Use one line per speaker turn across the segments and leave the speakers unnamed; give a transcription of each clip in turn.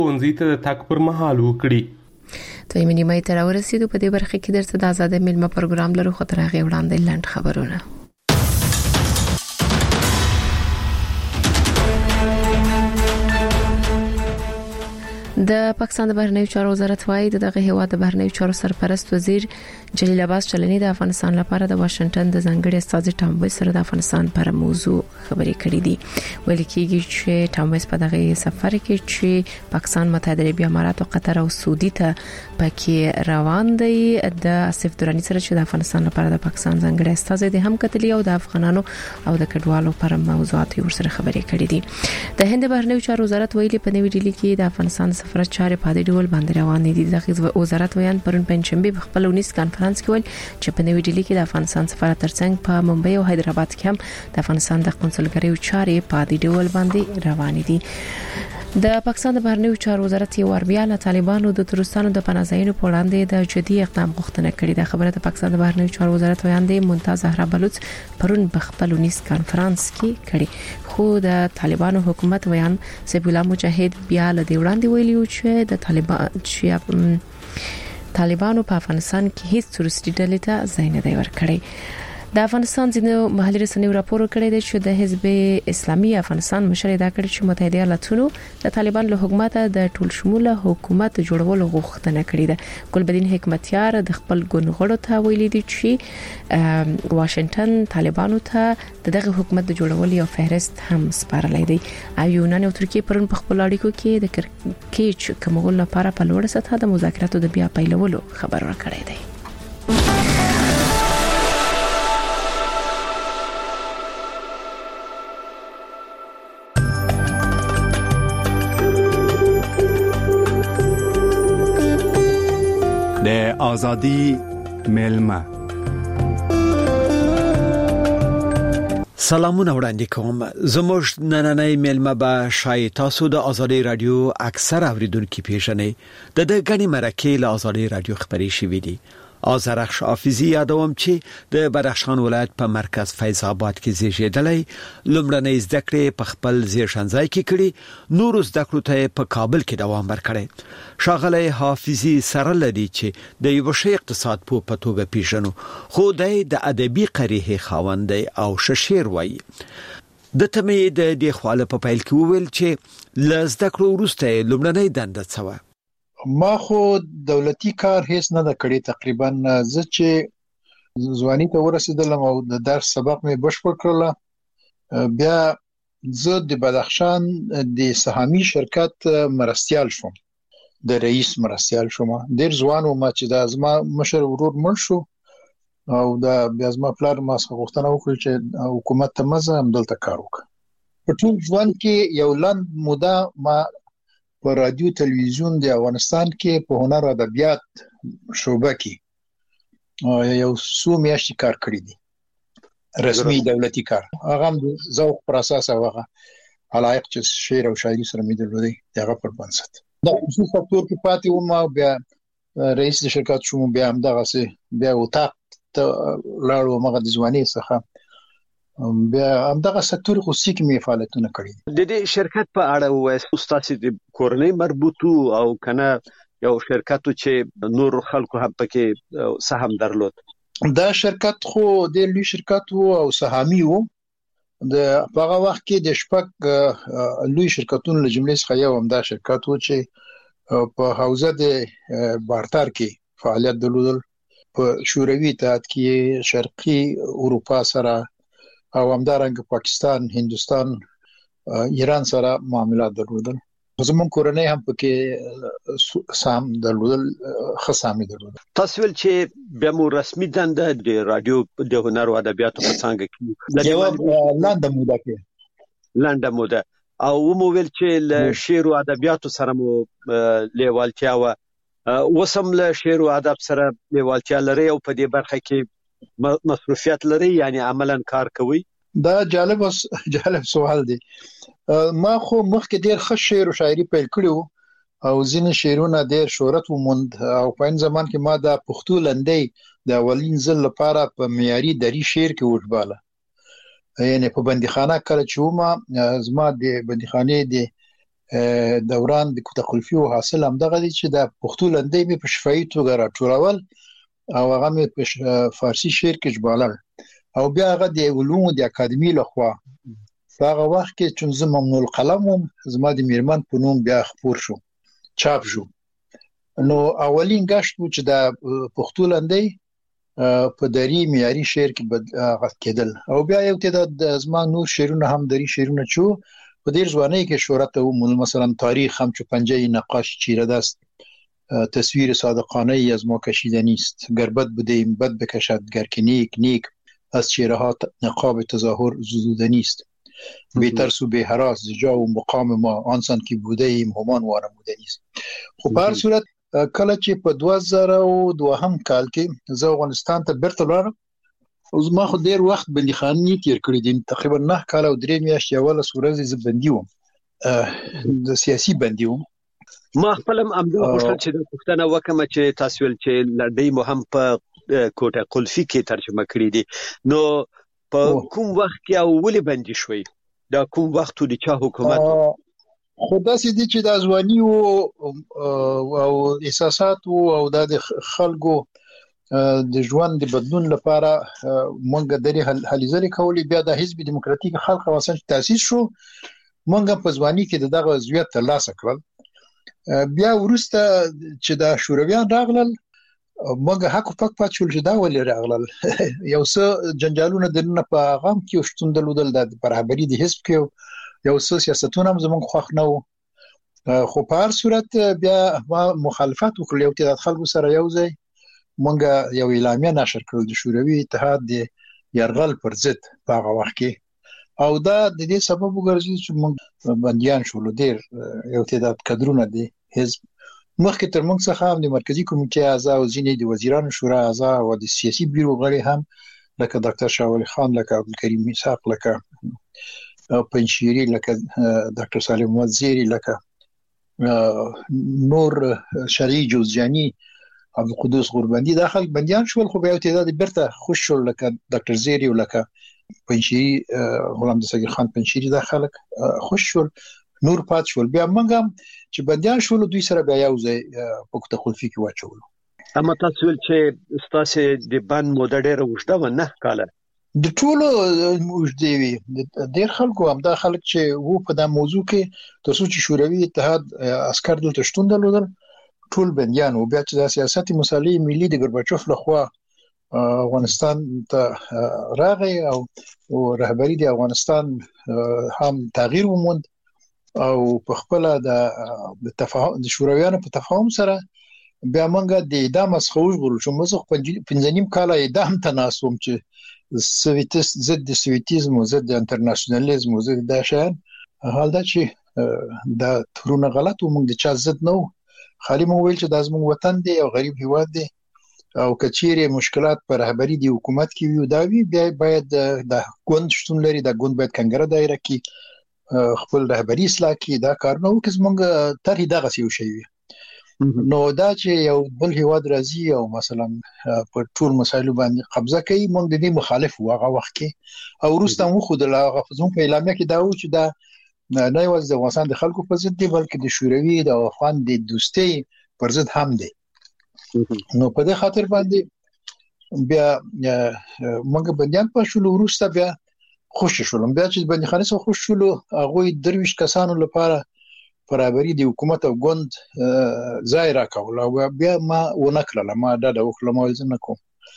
ښوونځي ته د تګ پر مهال وکړي.
ته یې نیمه تر ورسېدو په دې برخه کې درته د آزاد ملما پروګرام لرو خطر هغه وړاندې لاند خبرونه. د پاکستان د بهرنیو چارو وزارت وايي دغه هیواد د بهرنیو چارو سرپرست وزیر جلیل عباس چلنی د افغانستان لپاره د واشنگټن د ځانګړي استازي ټام وایس سره د افغانستان پر موضوع خبرې کړې دي. ویل کېږي چې ټام وایس په دغه سفر کې چې پاکستان متحده عربی امارات او قطر او سعودي ته پکې روان دي د اسف درانی سره چې د افغانستان لپاره د پاکستان ځانګړي استازي د هم کتلی او د افغانانو او د کډوالو پر موضوعات ورسره خبرې کړې دي. د هند بهرنیو چارو وزارت ویلي په نوې ډیلی کې د افغانستان سفارت چارې په دې ډول باندې روان دي. د وزارت ویان پرون پنځشنبه په خپل 19 کانفرنس کې ویل چې په نوې ډیلی کې د افغانستان سفارت ترڅنګ په ممبئی او حیدرآباد کې هم د افغانستان د قونسلګریو چارې په دې ډول باندې روان دي. د پاکستان د بهرنیو چارو وزارت یو وربیا له طالبانو د ترستانو د پناهځایونو په وړاندې د جدي اقدام غوښتنه کړې ده. خبره د پاکستان د بهرنیو چارو وزارت ویاندې ممتاز زهرا بلوچ پرون په خپل 19 کانفرنس کې کړي. خو د طالبانو حکومت ویان سیف الله مجاهد بیا له دې وړاندې ویلي چې طالبانو په افغانستان کې هیڅ تروریستي ډلې ته ځای نه دی ورکړی. د افغانستان ځینو محلي رسنیو راپور کړی دی چې د حزب اسلامي افغانستان مشر دا کړی چې متحده ایالاتونو د طالبان له حکومت د ټول شموله حکومت جوړولو غوښتنه کړې ده. ګلبدین حکمتیار د خپل ګونغړو ته ویلي دی چې واشنگټن طالبانو ته دغه حکومت د جوړولو یو فهرست هم سپارلی دی. یونان او ترکیه پرون په خپل اړیکو کې د کرکټ کمول لپاره په لوړ سطح د مذاکراتو د بیا پیلولو خبر ورکړی دی.
د آزادی ملما سلامونه وړاندې کوم. زموږ نننۍ ملما به شای تاسو د آزادی رادیو اکثر اوریدونکو پیژنې د غنی مرکه له آزادی رادیو خبري شوې دي. آذرخش حافظی یادوم چې د بدخشان ولایت په مرکز فیض آباد کې زیږیدلی. لومړنۍ زده کړې په خپل زیږنځای کې کړې، نور زده کړو ته په کابل کې دوام ورکړی. ښاغلی حافظی سره لدی چې د یو شی اقتصاد په توګه پیژنو، خو د ادبي قریه خاوند او ششیر وای. د تمې د دې خواله په پیل کې وویل چې لزده کړو وروسته لومړنۍ دنده څه و.
ما خو دولتي کار هیڅ نه د کړی. تقریبا زه چې ځواني ته ورسېدلم او د درس سبق مې بشپړ کړل، بیا زه د بدخشان د سهامي شرکت مرستيال شوم، د رئیس مرستيال شوم. ډیر ځوان وم چې د ازما مشر ورور مړ شو او د بیا ازما پلار ما څخه غوښتنه وکړه چې حکومت ته مزه هم دلته کار وکړم. په ټول ژوند کې یو لنډ موده ما په رادیو تلویزیون د افغانستان کې په هنر او ادبیات شعبه کې یو څو میاشتې کار کړی دی، رسمي دولتي کار. هغه هم ذوق پر اساس هغه علایق چې شعر او شاعري سره مې درلودي هغه پر بنسټ د خصوصي سکتور کې پاتې وم او بیا رئیس د شرکت شوم. بیا هم دغه څه بیا وطاق ته لاړو مغه د ځواني څخه بیا هم دغه سکتور خصوصي کې مې فعالیتونه کړی.
د دې شرکت په اړه وایي استاد د کورنۍ مربوطو او کنه یو شرکت چې نور خلکو هم پکې سهم درلود.
دا شرکت خو د لوی شرکت وو او سهامي وو. د هغه وخت کې د شپږ لوی شرکتونو له جملې څخه یو هم دا شرکت وو چې په حوزه د بارتر کې فعالیت درلودل. په شوروي اتحاد کې شرقي اروپا سره او همدارنګه پاکستان، هندستان، ایران سره معاملات درلودل. زمون کورنۍ هم پکې سام درلودل، خصامي درلودل.
تاسو ول چې بیا مو رسمي دنده د رادیو د هنر او ادبیاتو په څنګه کې
یو لنډه موده
او مو ویل چې له شعر او ادبیاتو سره مو لیوالتیا و وسم له شعر او ادب سره لیوالتیا لري او په دې برخه کې مصروفیت لري، یعنی عملاً کار کوي.
دا جالب سوال دی. ما خو مخکې ډیر ښه شعر او شاعري پیل کړو او ځینې شعرونه ډیر شهرت وموند او په این زمان کې ما د پښتو لنډۍ د اولین ځل لپاره په معیاري دري شعر کې وژباله. یعنی په بندیخانه کله چې ومه زما د بندیخانې د دوران د کوټه قلفي او حاصل هم دغه دي چې د پښتو لندې مې په شفاهي توګه راټولول او هغه مې په فارسی شعر کې ژباړل او بیا هغه د علومو د اکاډمي لخوا هغه وخت کې چې زه ممنوع القلم وم زما د میرمن په نوم بیا خپور شو چاپ شو نو اولین غشت و چې د پښتو لندې په دری معیاري شعر کې غږ کېدل او بیا یو تعداد زما نور شعرونه هم دری شعرونه چو په ډیر ځواني کې شهرت و مثلا تاریخ هم چو پنجه نقاش چیره دست تصویر صادقانه ای از ما کشیده نیست گربت بودیم بد بکشد گر که نیک نیک از چهره ها نقاب تظاهر زدوده نیست بهترس و به هراس جا و مقام ما آنسان که بوده ایم همان وانموده نیست خب په هر صورت کله چې په 2002 کال کې زه افغانستان ته بیرته لاړم او زما خو ډیر وخت بندیخانې تیر کړی دي تقریبا 9 کال او 3 میاشتې اوله ورځې زه بندي وم د سیاسي بندي وم
ما خپلم امدا غوښتل چې د پښتنه وکم چې تاسو ول چې لړۍ مو هم په کوټه قلفي کې ترجمه کړې دي نو په کوم وخت کې او ولې بندي شوي دا کوم وخت د چا حکومت
خو داسې دي چې د ځواني او احساسات او د خلکو د ژوند د بدلون لپاره مونږ درې هلې ځلې کولې بیا د حزب دیموکراتیک خلق واسن تاسیس شو مونږ په ځواني کې دغه عضویت ترلاسه کړل بیا ورسته چې د شورویان راغلل مونږ حق پک پاتول چې دا ولې راغلل یو څه جنجالونه دنه په غام کې شتون دلودل د برابرۍ د حزب کې یو څه سیاستونه هم زموږ خوښ نه وو خو په هر صورت بیا مخالفت وکړل یو تعداد خلکو سره یو ځای مونږ یو اعلامیه نشر کړل د شوروي اتحاد د يرغل پر ضد په هغه وخت کې او دا د دې سبب وګرځي چې مونږ بنديان شول ډیر یو تعداد کډرونه دي حزب مخکې تر موږ څخه هم د مرکزی کمیټې اعضا او ځینې د وزیرانو شورا اعضا او د سیاسي بیرو غړي هم لکه ډاکټر شاول خان لکه عبدالکریم میثاق لکه پنشيري لکه ډاکټر سالم وزيري لکه نور شریع جوزجاني عبدالقدوس غوربندي داخل بنديان شول خو بیا تعداد برته خوش شول لکه ډاکټر زيري او لکه پنشيري غلام دستگیر خان پنشيري داخل خوش شول نور پات شول بیا موږ چې بنديان شول دوی سره بیا یو ځای په کوټه قلفي کې واچول
اما تاسو ول چې استاد د بند موده ډیره وشته و نه کاله
د ټولو وجدي وي ډیر خلکو هم دا خلک چې وو په دا موضوع کې تاسو چې شوروي اتحاد عسكر دلته شتون درلودل ټول بنديان او بیا چې د سیاستي مصالح ملي د ګورباچوف لخوا افغانستان ته راغی او رهبری د افغانستان هم تغییر وموند او په خپل د تفاهم د شورویانو په تفاهم سره بیا موږ د اعدام مسخوش غوړو چې موږ 15 کال اعدام تناسوم چې سویتیست ضد سویتیزم او ضد انټرنیشنالیزم او ضد داشان حال دا چې دا ترونه غلط و موږ د چا ضد نه خالي مو ویل چې د زموږ وطن دی او غریب هیواد دی او کچيري مشکلات پر رهبری دی حکومت کې وي دا وی بیا باید د ګوند شتون لري د ګوند باید کنګره دایره کې خپل رهبری اصلاح کې دا کار نه وکړ موږ تر دغه سی شي نو دا چې یو بل هیواد راځي او مثلا په ټول مسایلو باندې قبضه کوي موږ د دې مخالف واغه وخت کې او وروسته مو خو د غفزون په اعلامیه کې دا و چې دا نه یوازې د افغانستان د خلکو په ضد دی بلکې د شوروي د افغان د دوستۍ پر ضد هم دی نو په دې خاطر باندې بیا موږ بنديان په شول وروسته بیا خوش شولم بیا چې بنديخانه سره خوش شول هغه درویش کسانو لپاره برابرۍ د حکومت او ګوند ځای راکول او بیا ما ونکړل ما دا د وکړم ولزم کوم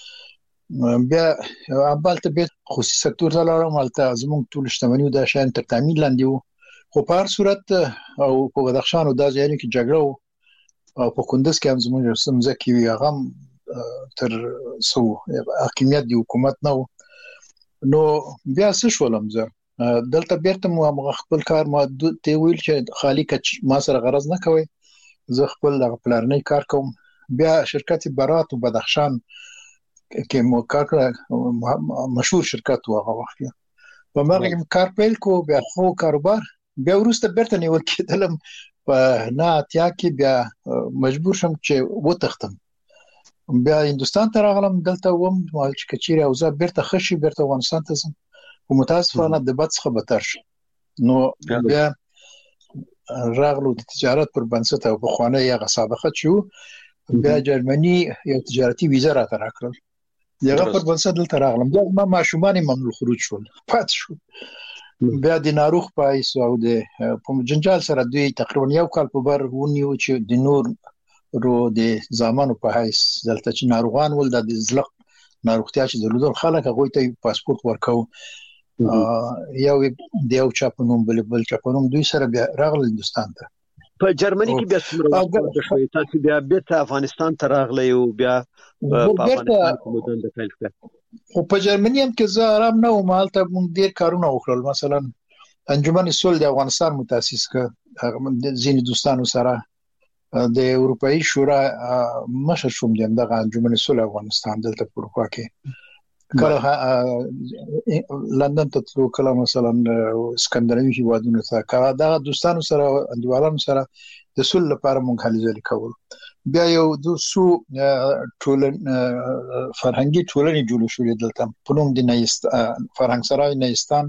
بیا ابالته به خصوصي سکتور ته لاړم البته زموږ ټول شتمنیو د شان تر تامین لاندې وو خو په هر صورت او په بدخشان او د ځایونو کې جګړه او په کندز کې هم زموږ سمزه کې وی هغه تر سو حکومت دی حکومت نو بیا څه شولم زه دلته بیرته مو خپل کار ما ته ویل چې خالی کچ ما سره غرض نه کوي زه خپل د پلانې کار کوم بیا شرکت برات او بدخشان کې مو کار مشهور شرکت وغه وخت په مرګ کار پیل کو بیا خو کاروبار بیا ورسته بیرته نیول کېدلم په نه اتیا کې بیا مجبور شم چې وتختم بیا هندستان ته راغلم دلته وم چې کچيري او زه بیرته خشي بیرته افغانستان ته زم او متاسفانه د بد څخه بدتر شو نو بیا راغلو د تجارت پر بنسټ او په خوانه یې سابقه شو بیا جرمني یو تجارتي ویزه راته راکړل دغه پر بنسټ دلته راغلم بیا ما ماشومان ممنوع خروج شول پات شو بیا د ناروغ پایس او د په جنجال سره دوی تقریبا یو کال په بر ونیو چې د نور رو د زمانو په حیث دلته چې ناروغان ول د زلق ناروغتیا چې درلودل خلک هغه ته پاسپورت ورکاو یو د یو چاپنوم بل چاپنوم دوی سره بیا راغل هندستان ته
په جرمني کې بیا څومره شوي تاسو بیا بیرته افغانستان ته راغلی او بیا په افغانستان کې مدن د پیل کړ
او په جرمني هم کې زه آرام نه وم حالت مونږ ډیر کارونه وکړل مثلا انجمن صلح د افغانستان متأسس کړ ځینې دوستانو سره د اروپאי شورا مشر شوم دغه انجمن صلح افغانستان دلته په اروپا کې کله لندن ته تلو کله مثلا اسکندناوي هیوادونو ته کله دا دوستانو سره اندوالانو سره د صلح لپاره مونږ هلې ځلې کول بیا یو د سو ټولن فرهنګي ټولنې جوړ شوې دلته په نوم د فرهنګ سرای نیستان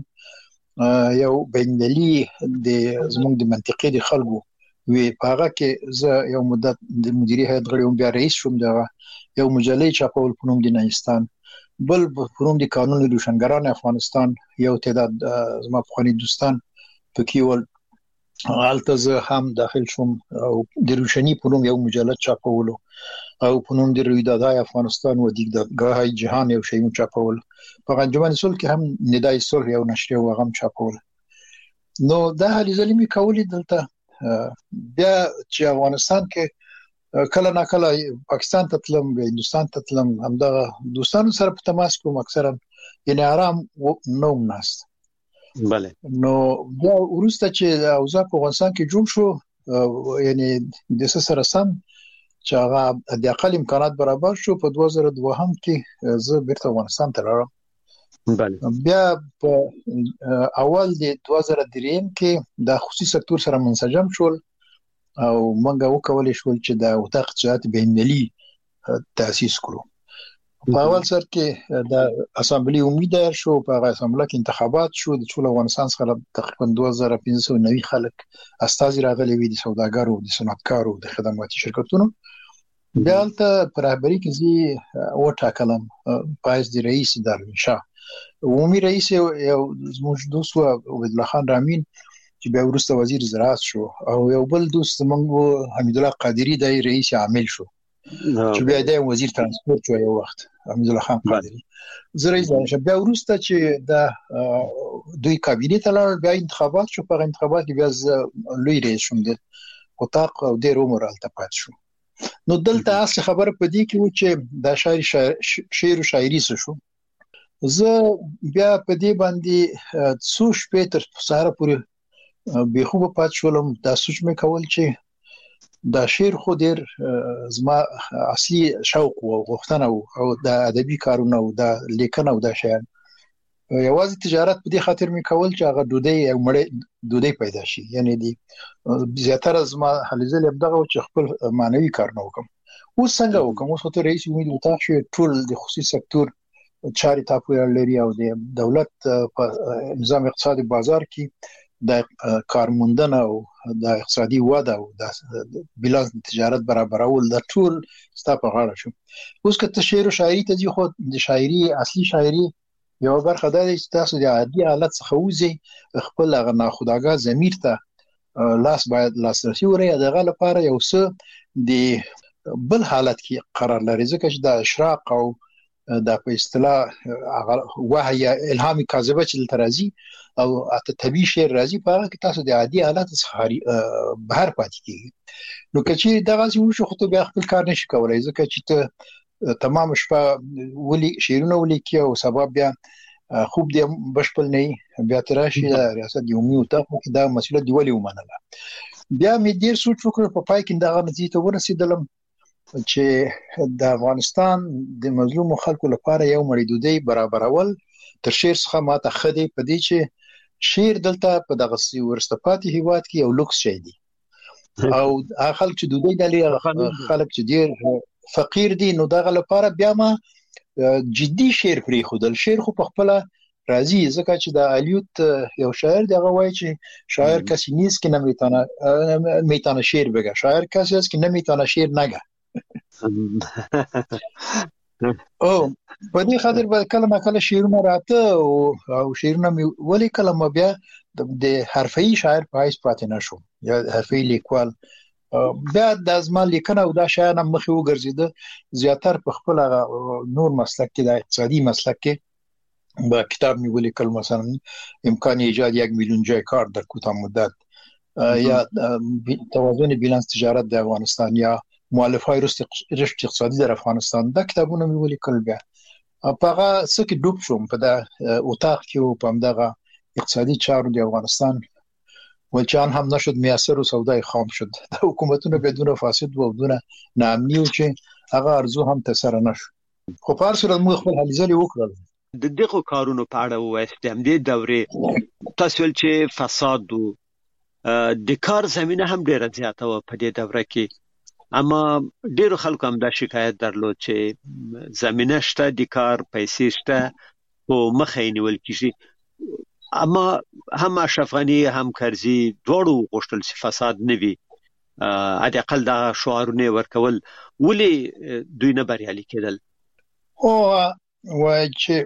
یو بینالي د زموږ د منطقې د خلکو وی پاغه کې زه یو مدت د مدیریت هیئت غړی وم بیا رئیس شوم دا یو مجلې چاپول په نوم د نیستان بل په نوم د قانون روشنګران افغانستان یو تعداد زما په دوستان پکې ول حالت زه هم داخل شوم او د روشنی په نوم یو مجلد چاپولو او په نوم د رویدادهای افغانستان و دیدگاه جهان یو شی چاپول په انجمن صلح کې هم ندای صلح یو نشریه و غم چاپول نو دا هلې ځلې می کولې دلته بیا چې افغانستان کې کله نه کله پاکستان ته تلم بیا هندستان ته تلم همدغه دوستانو سره په تماس کوم اکثرا یعنی آرام نوم ناست
بله
نو بیا وروسته چې اوضاع په افغانستان کې جوړ شو یعنی د سره سم چې هغه د اقل امکانات برابر شو په 2002 هم کې زه بیرته افغانستان ته راغلم
بله
بیا په اول د 2003 کې د خصوصي سکتور سره منسجم شول او موږ وکولای شو چې د وطاق اقتصاد بینالي تاسیس کړو په اول سر کې د اسامبلی امید شو په اسامبلی کې انتخابات شو د ټول افغانستان څخه تقریبا 2590 خلک استازي راغلي وي د سوداګرو د صنعتکارو د خدماتي شرکتونو بیا ته پر رهبری کې زی وټاکلم پایز د رئیس دارمشاه عمومي رئیس یو زموږ دوست عبد الله خان رامین چې بیا وروسته وزیر زراعت شو او یو بل دوست زمونږ حمید الله قادری د رئیس عامل شو چې بیا د وزیر ترانسپورت شو یو وخت حمید الله خان قادری زه رئیس شم بیا وروسته چې د دوی کابینه ته لاړ بیا انتخابات شو په انتخابات کې بیا لوی رئیس شوم د وطاق او د رومر التپات شو نو دلته اصل خبره په دې کې و چې د شعر او شاعري شو زه بیا په دې باندې څو شپې تر سهار پورې به خوب پات شولم دا سوچ مې کول چې دا شعر خو ډیر زما اصلي شوق او غوښتنه او د ادبي کارونه او د لیکنه او د شعر یوازې تجارت په دې خاطر مې کول چې هغه ډوډۍ پیدا شي یعنی دی زیاتره زما حلزل دغه چې خپل معنوي کارونه وکم اوس څنګه وکم اوس ته رئیس امید وتا شي ټول د خصوصي سکتور چاري تاسو لري او د دولت په نظام اقتصادي بازار کې د کارموندنه او د اقتصادي وده او د بیلانس تجارت برابرول د ټول ستاسو غاړه شو اوس که شعر او شاعري ته ځي خو د شاعري اصلي شاعري یو برخه د تاسو د عادي حالت څخه وځي خپل غ ناخودآګاه ضمیر ته لاس باید لاسرسي وري دغه لپاره یو څه د بل حالت کې قرار لري ځکه چې د اشراق او د په اصطلاح وحی الهامي کاذبه چې ترازی او اته طبيعي شعر راځي په هغه کې تاسو د عادي حالت څخه بهر پاتې کیږي نو کچې دغه څه شو خو ته بیا خپل کار نشي کولای ځکه چې ته تمام شپه ولي شعرونه ولیکي او سبب بیا خوب دې بشپل نه بیا تراشي ریاست یومي او ته دا مسله دی ولي ومنله بیا مې ډیر سوچ وکړ په پای کې دغه نتیجه ته ورسېدلم چې د افغانستان د مظلوم خلکو لپاره یو مړیدودي برابرول تر شعر څخه ماته خدي په دې چې شعر دلته په دغه ورستپاتې هیواد کې یو لوکس شي دي او خلک چې دوی د خلک چې ډیر فقیر دي نو دغه لپاره بیا ما جدي شعر پرې خودل شعر خو په خپل راځي ځکه چې د الیوت یو شاعر دغه وایي چې شاعر کسی نیست که نمیتونه شعر بگه، شاعر کسی است که نمیتونه شعر نگه. او په دې خاطر به کله ما کله شعرونه راته او شعرونه ولی کله ما بیا د حرفي شاعر په حیث پاتې نشم یا حرفي لیکوال. بیا د ازمان لیکنه او دا شاعر هم مخې وګرځیده زیاتر په خپل نور مسلک کې د اقتصادي مسلک کې با کتاب می‌ولی کل مثلا امکان ایجاد 1 میلیون جای کار در کوتاه مدت یا توازن بیلانس تجارت در افغانستان یا مؤلفه‌های رشد اقتصادی در افغانستان دا کتابونه می‌ولی کل بیا په هغه څه کې ډوب شوم په دا اتاق کې او په همدغه اقتصادي چارو د افغانستان ولچان هم نشد میسر و سودای خام شد د حکومتونو بدون فاسد و بدون ناامنی او چې هغه ارزو هم تسره نشو. خو په هر صورت موږ خپل هلې ځلې وکړل.
د دغه کارونو په اړه وایست هم د دورې تاسو چې فساد او د کار زمينه هم ډیره زیاته و په دې دوره کې، اما ډیرو خلکو هم دا شکایت درلود چې زمينه شته د کار پیسې شته او مخې نیول کیږي. اما هم اشرف غنی هم کرزي دوړو غوښتل چې فساد نه وي، اقل دا شعارونه ورکول، ولی دوی نه بریالي کېدل؟
او وای چې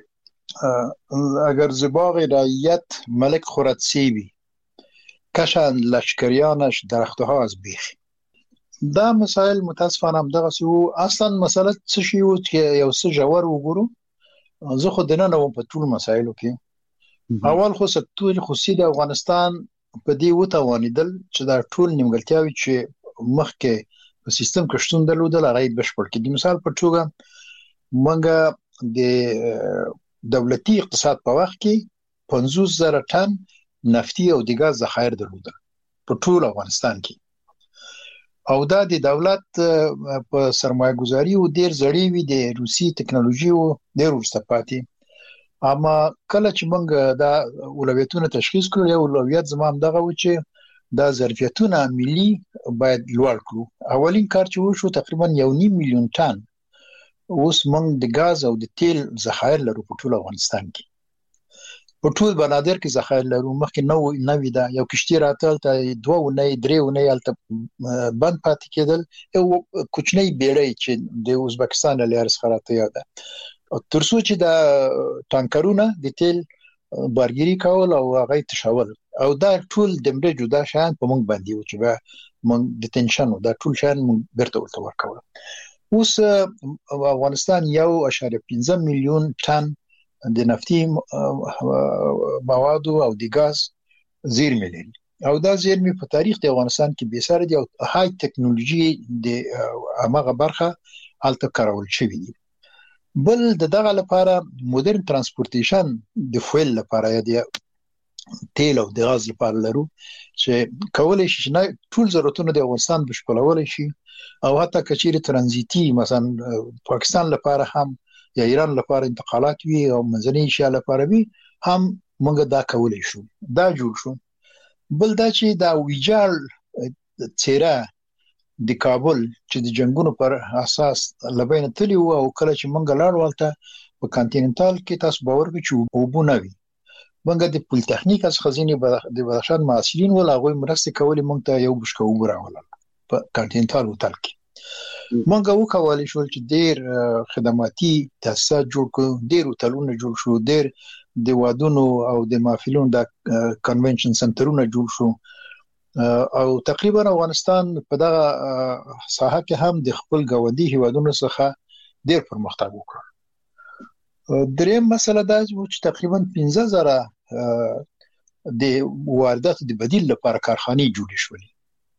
اگر زباغ رعیت ملک خورد سیبی کشن لشکریانش درخته ها از بیخ. دا مسائل متاسفانه هم دغه سو اصلا مسله څه شی و چې یو څه جوړ وګورو. زه خو دنه نو په ټول مسایلو کې اول خو سکتور خصوصي د افغانستان په دې وتوانیدل چې دا ټول نیمګړتیاوي چې مخکې په سیستم کې شتون درلودل هغه بشپړ کړي. مثال په توګه منګه د دولتي اقتصاد په وخت کې 50,000 ټن نفتي او د غاز ذخایر درلودل په ټول افغانستان کې، او دا د دولت په سرمایه گذاري او ډیر زړې وي د روسي ټکنالوژي او ډیر ورسته پاتې. اما کله چې موږ دا اولویتونه تشخیص کړو، یو اولویت زمام دغه و چې دا ظرفیتونه ملي باید لوړ کړو. اولین کار چې وشو تقریبا 1.5 میلیون ټن اوس موږ د غاز او د تیل ذخایر لرو په ټول افغانستان کې. په ټول بنادر کې ذخایر لرو. مخکې نو دا یو کشتي راتل ته 2 نه 3 نه الته بند پاتې کېدل. یو کوچنی بیړۍ چې د ازبکستان له لارې څخه راته یاده ترڅو چې دا ټانکرونه د تیل بارګيري کول او هغه تشول، او دا ټول دمره جدا شان په موږ باندې و چې به موږ د تنشن دا ټول شان موږ برته ورکول. اوس افغانستان 1.15 میلیون ټن د نفتي مواد او د غاز زیرمې لري، او دا زیرمې په تاریخ د افغانستان کې به سره دي او های ټکنالوژي د هغه برخه الته کارول شوی دي. بل دغه لپاره مدرن ترانسپورتیشن د فویل لپاره یا د تیل او د غاز لپاره لرو چې کولای شي چې ټول ضرورتونه د افغانستان بشپړول شي، او حتی کچېره ترانزیتي مثلا پاکستان لپاره هم یا ایران لپاره انتقالات وي او منځنۍ ایشیا لپاره وي هم موږ دا کولای شو. دا جوړ شو. بل دا چې دا ویجال چیرې د کابل چې د جنگونو پر اساس لبین تلی او کله چې منګ لاړ ولته په کانټیننټال کې تاسو باور وکړئ چې وبونه وي. منګ د پول تخنیک از خزینه د بدخشان معاصرین ولا غوي مرسته کولې مونږ ته یو بشکو وراول په کانټیننټال هوټل کې. مونږ وکولای شو چې ډیر خدماتي تاسیسات جوړ کړو، ډیر هوټلونه جوړ شو، ډیر د وادونو او د محفلونو د کنونشن سنټرونه جوړ شو، او تقریبا افغانستان په دغه ساحه کې هم د خپل ګاونډي هیوادونو څخه ډیر پرمختګ وکړ. دریم مسله دا چې تقریبا 15,000 د واردات د بدیل لپاره کارخانې جوړې شولې.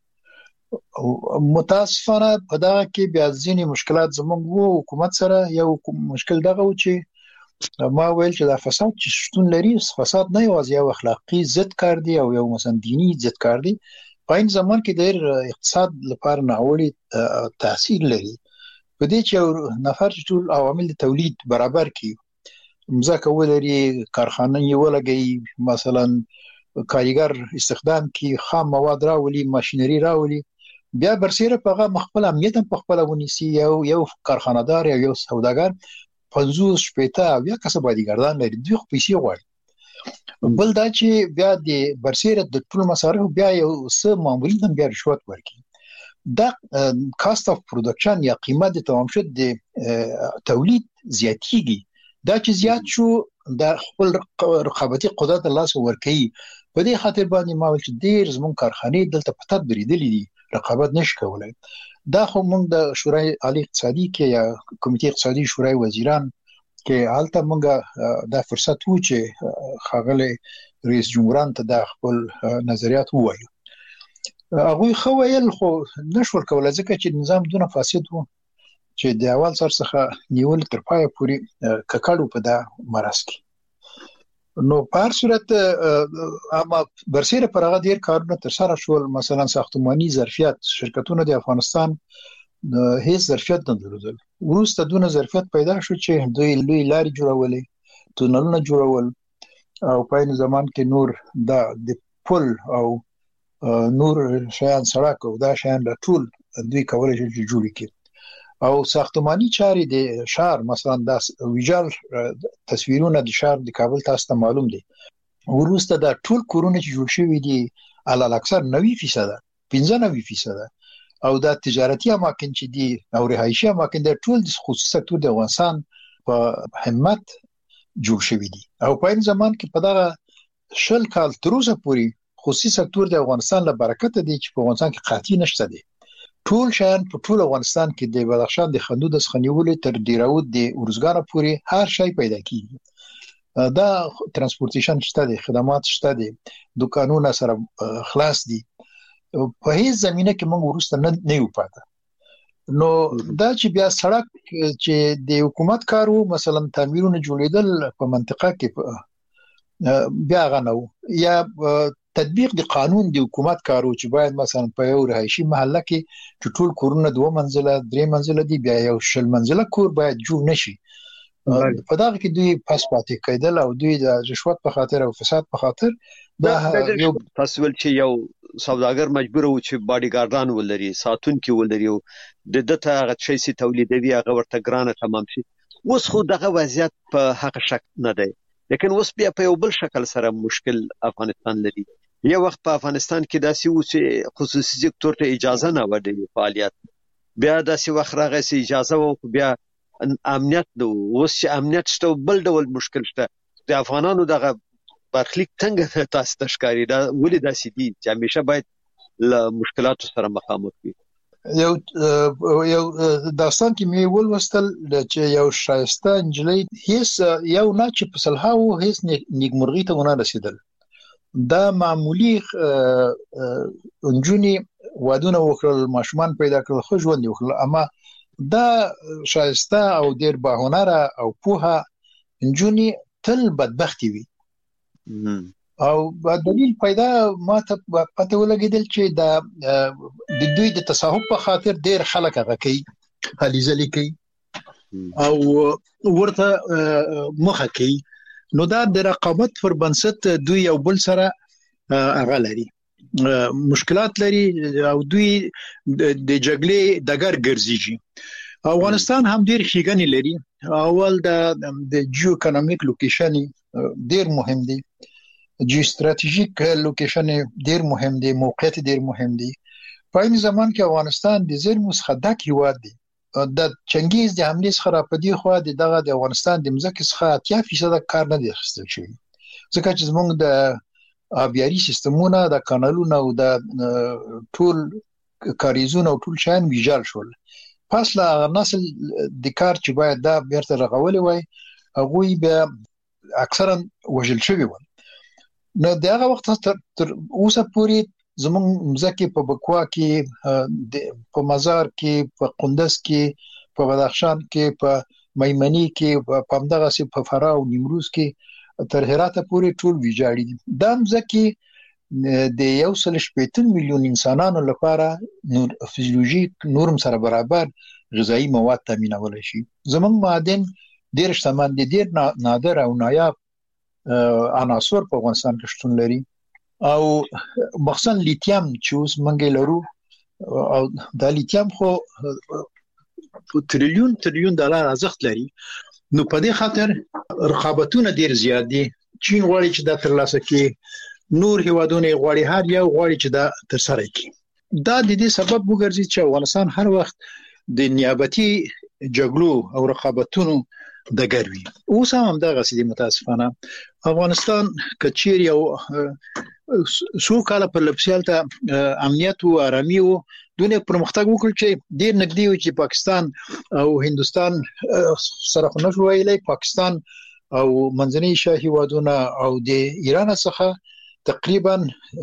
متاسفانه په دغه کې بیا ځینې مشکلات زموږ وو حکومت سره. یو مشکل دغه و چې ما ویل چې دا فساد چې شتون لري، فساد نه یوازې یو اخلاقی ضد کار دی او یو مثلا دینی ضد کار دی، په این زمان کې د اقتصاد لپاره ناوړي تاثیر لري. په دې چې نفر چې ټول عوامل د تولید برابر کړي، مزاک ولري، کارخانه یې ولګي، مثلا کارګر استخدام کړي، خام مواد راولي، ماشينري راولي، بیا برسره په مخبل امنیت په خپل ونیسي. یو کارخانه دار یا یو سوداګر 50 شپېته بیا کسب بادیګردان لري، دوی خو پیسې غواړي. بل دا چې بیا د برسیره د ټول مصارف بیا یو څه معمولی هم بیا رشوت ورکړي دا کاست اف پروډکشن یا قیمت د تمام شد د تولید زیاتیږي دا چې زیات شو د خپل رقابتي قدرت الله سره ورکړي په دې خاطر باندې ما چې ډیر زمون کارخانه دلته په تدبیر دي رقابت نش کولای دا خو موږ د شورای عالی اقتصادي کې یا کمیټې اقتصادي شورای وزیران کې حالته موږ دا فرصت وو چې خاغله رئیس جمهوران ته د خپل نظریات ووایي هغه خو ویل خو نشول کولای ځکه چې نظام دونه فاسد وو چې د اول سر څخه نیول تر پای پورې ککړو په دا مرز کې نو په هر صورت اما برسیره پر هغه ډیر کارونه تر سره شول مثلا ساختماني ظرفیت شرکتونه د افغانستان هیڅ ظرفیت نه درلودل وروسته دونه ظرفیت پیدا شو چې دوی لوی لارې جوړولې تونلونه جوړول او په این زمان کې نور د پل او نور شیان سړک او دا شیان د ټول دوی کولای شي جوړ کړي او ساختماني چاري د شهر مثلا د ویجال تصویرونه د شهر د کابل تاسو ته معلوم دي وروسته د ټول کورونه چې جوړ شوی دي علل اکثر 90% 95% او د تجارتي اماکن چې دي او رهایشي اماکن د ټول د خصوصي سکتور د افغانستان په همت جوړ شوی دي او په این زمان کې په دغه شل کال تر اوسه پورې خصوصي سکتور د افغانستان له برکت دي چې په افغانستان کې قاطی نشته دي ټول شان په ټول افغانستان کې د بدخشان د خندود څخنیولې تر دیراود د ورزګار پورې هر شی پیدا کیږي دا ترانسپورتیشن شته دي خدمات شته دي دکانونه سره خلاص دي په هیڅ زمينه کې موږ ورسته نه یو پاتې نو دا چې بیا سړک چې د حکومت کارو مثلا تعمیرونه جوړیدل په منطقه کې بیا غنو یا تطبیق د قانون د حکومت کارو چې باید مثلا په یو رهایشي محله کې چې ټول کورونه 2 منزله 3 منزله دي بیا یو شل منزله کور باید جوړ نشي په دا کې دوی پاس پاتې کېدل او دوی د رشوت په خاطر او فساد په خاطر دا یو
تاسو چې یو سوداګر مجبور و چې باډي ګاردان ولري ساتونکي ولري د دته هغه شي سي تولیدوي هغه ورته ګرانه تمام شي اوس خو دغه وضعیت په حق شک نه دی لیکن اوس بیا په یو بل شکل سره مشکل افغانستان لري یو وخت په افغانستان کې داسې و چې خصوصي سکتور ته اجازه نه ورکړي فعالیت بیا داسې وخت راغی چې اجازه و بیا امنیت نو اوس چې امنیت شته بل ډول مشکل شته د افغانانو دغه برخلیک څنګه تاسو تشکاری دا ولې داسې دي چې همیشه باید له مشکلاتو سره مخامخ وي
یو داستان کې مې ولوستل چې یو شایسته انجلۍ هیڅ یو نه چې په صلحاو هیڅ نیکمرغي ته ونه رسیدل دا معمولی انجونی وادونه وکړل ماشومان پیدا کړل خو ژوند وکړل اما دا شایسته او ډیر باهنره او پوها انجونی تل بدبختی وي او دلیل پیدا ما ته پته ولګیدل چې د دوی د تصاحب په خاطر ډیر خلک هغه کوي هلیزلی کوي او ورته مخه کوي نو دا د رقابت پر بنسټ دوی یو بل سره هغه لري مشکلات لري او دوی د جګړې دګر ګرځي افغانستان هم ډیر ښېګڼې لري اول د جیو اکونومیک لوکیشن ډیر مهم دی جیو استراتیژیک لوکیشن ډیر مهم دی موقعیت ډیر مهم دی په این زمان کې افغانستان د زیرمو څخه ډک هیواد دی د چنګیز د حملې څخه را پدې خو د افغانستان د مځکې څخه 80% کار نه دی اخیستل شوی ځکه چې زموږ د آبیاري سیستمونه د کانالونو او د ټول کاریزونو او ټول شان ویجال شول پس لا نسل د کار چې باید دا بیرته رغولې وای هغه به اکثرا وژل شوی و نو دغه وخت تر اوسه پورې زمون مځکه په بکوا کې په مزار کې په قندز کې په بدخشان کې په میمنی کې په همدغه سي په فراه او نیمروز کې تر هرات پورې ټول ویجاړي دي دا مځکه د 1.8 میلیون انسانانو لپاره نور فزیولوژیک نورم سره برابر غذایی مواد تامینول شي زمون معدن ډیر شتمن دي ډیر نادر او نایاب عناصر په افغانستان کې شتون لري او مخصوصا لیتیم چې اوس منګې لرو او د لیتیم خو تریلیون ډالر ارزښت لري نو په دې خاطر رقابتونه ډیر زیات دي چین غواړي چې دا ترلاسه کړي، نور هیوادونه غواړي، هر یو غواړي چې دا ترسره کړي. دا د دې سبب وګرځي چې افغانستان هر وخت د نیابتي جګړو او رقابتونو د ګروي. اوس هم دغه سړي متاسفانه افغانستان کچیر یو سو کال پر لپسیال ته امنیت او آرامي او دونه پرمختګ وکړ چې ډیر نږدې و چې پاکستان او هندستان سره خو نشو ویلای، پاکستان او منځنۍ ایشیا هیوادونه او د ایران څخه تقریبا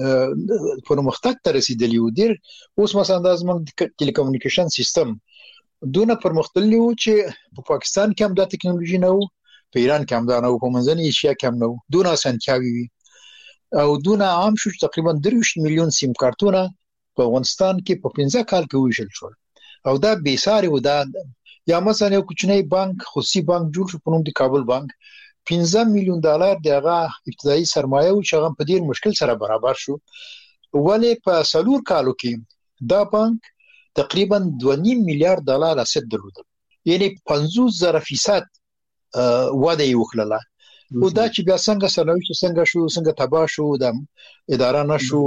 پرمختګ ته رسیدلی و. ډیر اوس مثلا د زموږ ټلیکومونیکیشن سیستم دونه پرمختللی و چې په پاکستان کې هم د ټکنالوژي نه و، په ایران کې هم دا نه و، په منځنۍ ایشیا کې هم نه و. دونه اسانتیاوي وي او دونه عام شو تقریبا 30 میلیون سیم کارتونه په افغانستان کې په 15 کال کې ویشل شو او دا بې ساري و. دا یا مثلا یو کوچنی بانک، خصوصي بانک جوړ شو په نوم د کابل بانک، 15 میلیون ډالر دغه ابتدایي سرمایه او چې هغه په ډیر مشکل سره برابر شو. ولې په 4 کالو کې دا بانک تقریبا 2.5 میلیارډ ډالر اسید درلود، یعنی 50% وده وکړه. او دا چې بیا څنګه سرنوشت څنګه تباه شو، د اداره نشو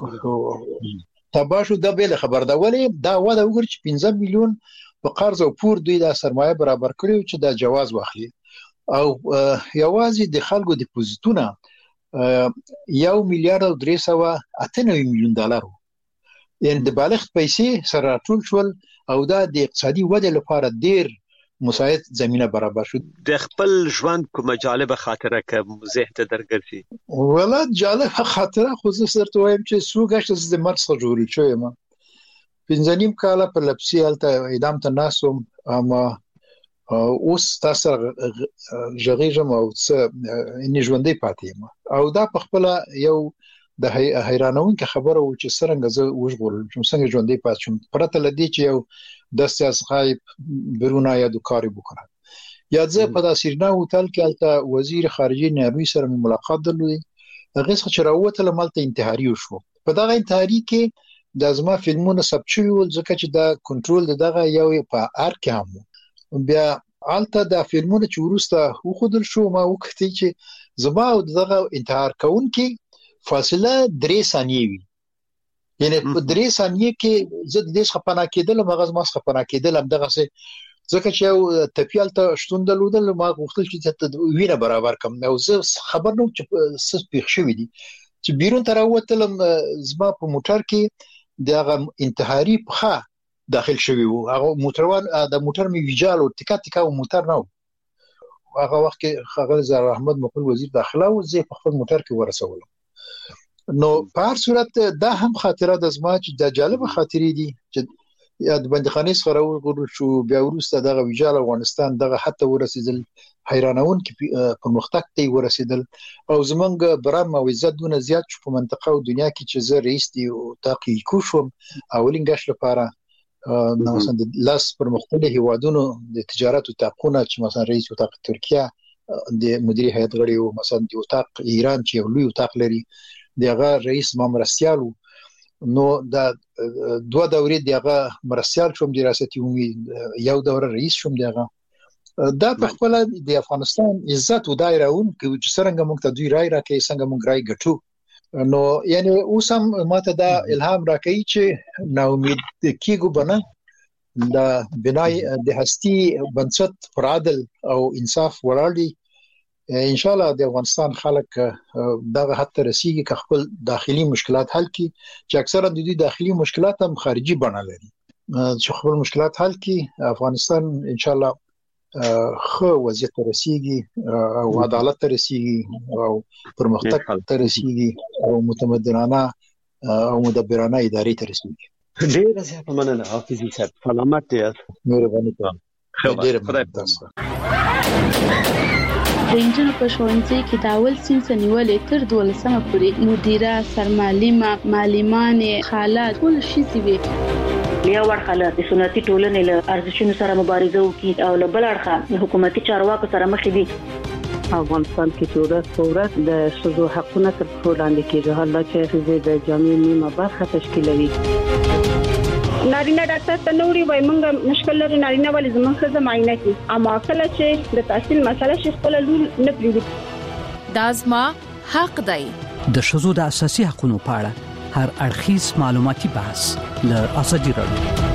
تباه شو، دا به خبر ده. ولې دا وده وګور چې 15 میلیون په قرض او پور دوی د سرمایه برابر کړو چې دا جواز واخلي او یوازې د خلکو ډیپوزیټونه 1 میلیارډ او 398 میلیون ډالر، یعنی د بالغ پیسې سره ټول شول او دا د اقتصادي وده لپاره ډیر مساعد زمينه برابر شو.
د خپل ژوند کومه جالبه خاطره کوم زه ته درګرځي؟
ولادت جالبه خاطره خو زه سره وایم چې سوګشت د مرګ څخه جوړی شوی ما 15 کال په لپسیال ته اعدام ته ناسوم، اما اوس تاسو ژغېږم او څه ان ژوندې پاتې ما او دا په خپل یو د حیرانونکې خبره و چې څنګه زه وژغورل شم، څنګه ژوندې پاتې شم پرته لدی چې یو د سیاست غایب برونه یا د کاری وکړه. یا زه په داسیرنا هوټل کې الته وزیر خارجه نروي سره ملاقات درلودي، هغه څخه چې راوته لمالته انتحاري وشو. په دغه انتحاري کې د ازما فلمونه ثبت شوی ول ځکه چې دا کنټرول دغه یو په ار کې هم بیا الته د فلمونه چې ورسته وخدل شو ما وکړتي چې زما او دغه انتحار کون کې فاصله 3 ثانیې وي، یعنی په 3 ثانیې کې زه د دې خپنا کېدل مغز ما خپنا کېدل هم دغه څه ځکه چې یو تپیال ته شتون دلودل ما غوښتل چې وینه برابر کم او زه خبر نو چې څه پیښ شوې دي چې بیرون تر وتلم زما په موټر کې دغه انتحاري پخه داخل شوی وو. هغه موټروان د موټر می ویجال او ټیکا موټر نه هغه وخت کې خغل زهر احمد مقبول وزیر داخله او زه په خپل موټر کې ورسولم. نو په هر صورت دا هم خاطره د زما چې د جالب خاطرې دي چې د بندخانې څخه راوغورل شو، بیا وروسته دغه ویجال افغانستان دغه حتی ورسېدل حیرانون کې پرمختګ ته ورسېدل او زمونږ برام او عزت دونه زیات شو په منطقه او دنیا کې چې زه رئیس دی او تاقی کوشم اولین غش لپاره نو مثلا د لاس پرمختللي هیوادونو د تجارت او تاقونه چې مثلا رئیس او تاق ترکیه د مدیر هیئت غړي او مثلا د تاق ایران چې یو لوی تاق لري دغه رئیس مرستيالو نو دا 2 دورې دغه مرستيال شوم د ریاست عمومي یو دوره رئیس شوم دغه دا په خپل د افغانستان عزت او دایرهون چې څنګه موږ ته دوی رائے راکې څنګه موږ رائے ګټو. نو یعنی اوسم ماته دا الهام راکې چې نا امید کیګو بنه دا بنای د هستی بنسټ پر عدل او انصاف ولاړ ان شاء الله د افغانستان خلک دغه حتی رسیږي که خپل داخلي مشکلات حل کړي چې اکثرا د دې داخلي مشکلات هم خارجي بڼه لري چې خپل مشکلات حل کړي افغانستان ان شاء الله خو وضعیت رسیږي او عدالت رسیږي او پرمختګ رسیږي او متمدنانه او مدبرانه ادارې رسیږي.
ډیر زیات مننه حافظي صاحب، سلامت یاست.
مهرباني کوم.
ډیر خدای
د انجنونو په ښوونځي کې د اول صنف نیولې تر 12مه پورې مدیره، سرمعلمه، معلمانې، خالات ټول شي وي.
یو ورخه د سنتي ټولنې له ارزښتونو سره مبارزه وکړي او له بل اړخه د حکومتي چارواکو سره مخ دي.
افغانستان کې چې ورځ په ورځ د ښځو حقونه تر پښو لاندې کېږي، حالات چې ښځې د جامعې نیمه برخه تشکیلوي.
نارینه ډاکټر ته نوري وای مونږ مشکل لري نارینه ولې زموږ ښځه معاینه کوي، اما کله چې د تحصیل مسله شي خپل لول نه پریږدي.
دا زما حق دی.
د ښځو د اساسي حقوقو په اړه هر اړخیز معلوماتي بحث له ازادي راډیو